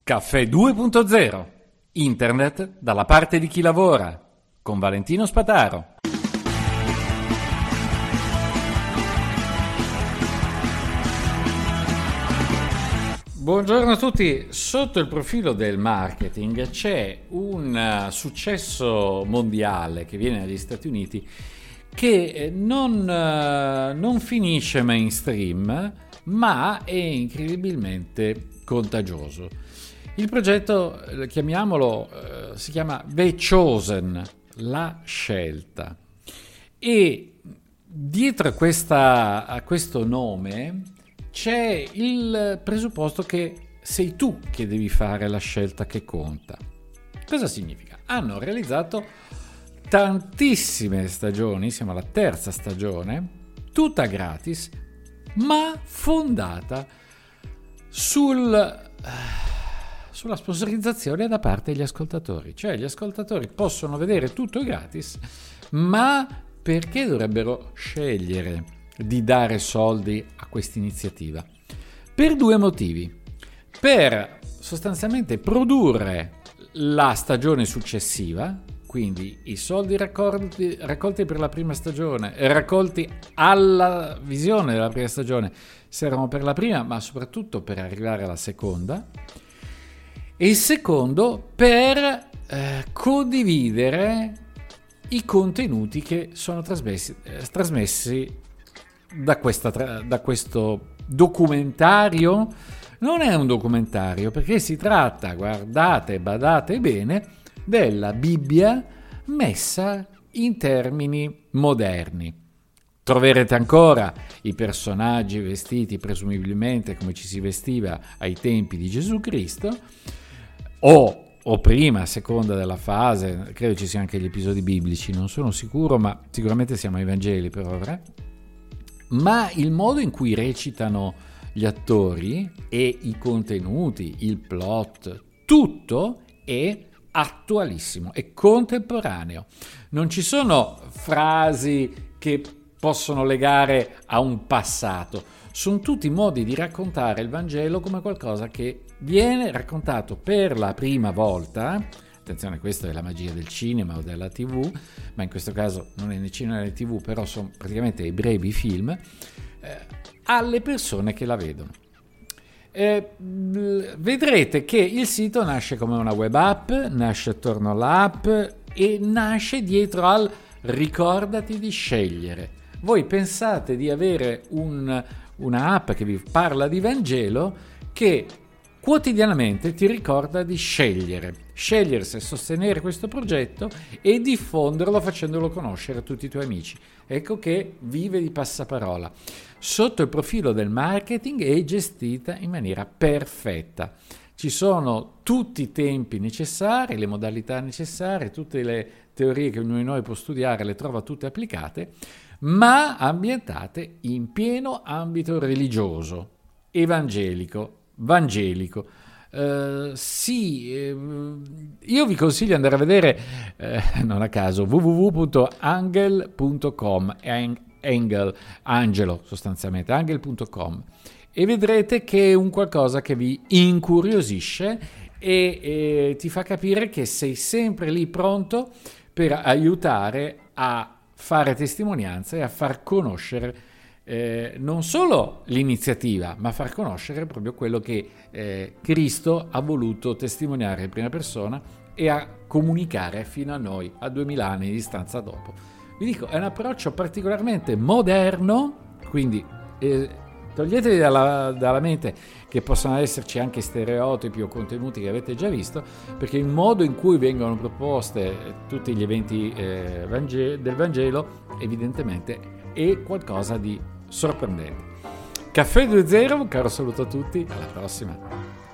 Caffè 2.0. Internet dalla parte di chi lavora. Con Valentino Spataro. Buongiorno a tutti. Sotto il profilo del marketing c'è un successo mondiale che viene dagli Stati Uniti che non finisce mainstream, ma è incredibilmente contagioso. Il progetto, chiamiamolo, si chiama The Chosen, la scelta. E dietro a questo nome c'è il presupposto che sei tu che devi fare la scelta che conta. Cosa significa? Hanno realizzato tantissime stagioni, siamo alla terza stagione, tutta gratis, ma fondata sulla sponsorizzazione da parte degli ascoltatori. Cioè gli ascoltatori possono vedere tutto gratis, ma perché dovrebbero scegliere di dare soldi a questa iniziativa? Per due motivi: per sostanzialmente produrre la stagione successiva, quindi i soldi raccolti per la prima stagione, raccolti alla visione della prima stagione, servono per la prima, ma soprattutto per arrivare alla seconda. E il secondo, per condividere i contenuti che sono trasmessi da questo documentario. Non è un documentario, perché si tratta, badate bene, della Bibbia messa in termini moderni. Troverete ancora i personaggi vestiti presumibilmente come ci si vestiva ai tempi di Gesù Cristo, o prima, a seconda della fase. Credo ci siano anche gli episodi biblici, non sono sicuro, ma sicuramente siamo ai Vangeli per ora. Ma il modo in cui recitano gli attori e i contenuti, il plot, tutto è attualissimo, è contemporaneo. Non ci sono frasi che possono legare a un passato, sono tutti modi di raccontare il Vangelo come qualcosa che viene raccontato per la prima volta. Attenzione, questa è la magia del cinema o della TV, ma in questo caso non è né cinema né TV, però sono praticamente i brevi film, alle persone che la vedono. Vedrete che il sito nasce come una web app, nasce attorno all'app e nasce dietro al ricordati di scegliere. Voi pensate di avere una app che vi parla di Vangelo, che quotidianamente ti ricorda di scegliere se sostenere questo progetto e diffonderlo facendolo conoscere a tutti i tuoi amici. Ecco che vive di passaparola. Sotto il profilo del marketing è gestita in maniera perfetta. Ci sono tutti i tempi necessari, le modalità necessarie, tutte le teorie che ognuno di noi può studiare, le trova tutte applicate, ma ambientate in pieno ambito religioso, evangelico. Io vi consiglio di andare a vedere, non a caso, www.angel.com, angelo sostanzialmente, angel.com, e vedrete che è un qualcosa che vi incuriosisce e ti fa capire che sei sempre lì pronto per aiutare a fare testimonianza e a far conoscere non solo l'iniziativa, ma far conoscere proprio quello che Cristo ha voluto testimoniare in prima persona e a comunicare fino a noi a 2000 anni di distanza dopo. Vi dico, è un approccio particolarmente moderno, quindi toglietevi dalla mente che possano esserci anche stereotipi o contenuti che avete già visto, perché il modo in cui vengono proposte tutti gli eventi del Vangelo evidentemente è qualcosa di sorprendente. Caffè 2.0, un caro saluto a tutti, alla prossima.